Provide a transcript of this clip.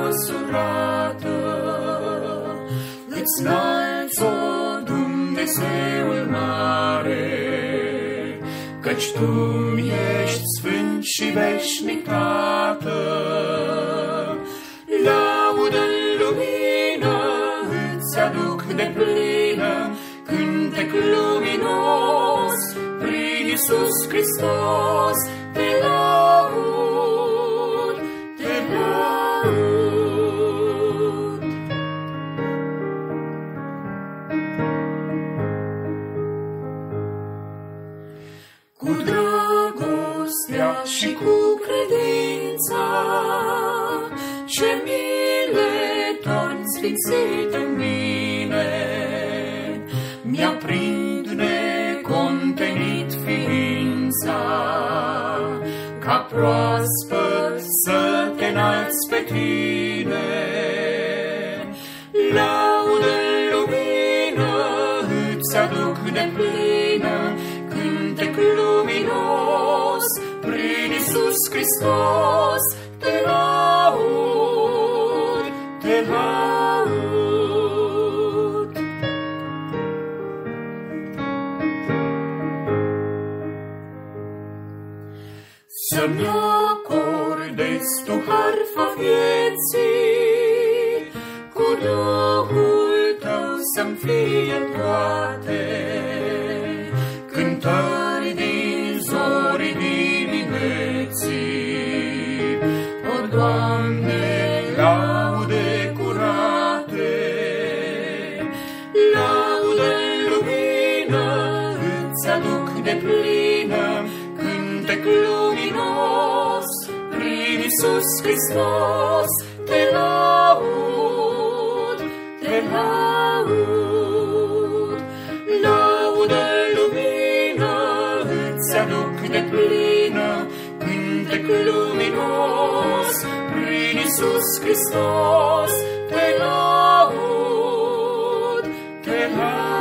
nemăsurată. Îți înalți-o, Dumnezeul mare, căci Tu ești sfânt și veșnic Tată. Laudă-n lumină îți aduc de plină, cântec luminos prin Iisus Hristos. Te laud, te laud. Cu dragostea și cu credința, ce mile tot sfințit în mine, mi-aprind necontenit ființa, ca proaspăt să te înalți pe tine. Laudă-n lumină îți aduc de plină, cântec luminos prin Iisus Hristos. Te laud, te laud. Să-mi acordezi Tu harfa vieții, cu Duhul Tău să-mi fie toate cântări din zorii dimineții. O, Doamne, laude curate, laudă-n lumină îți aduc de plină, cântec luminos prin Iisus Hristos. Te laud, te laud. Laudă-n lumină îți aduc de plină, cântec luminos prin Iisus Hristos. Te laud, te laud.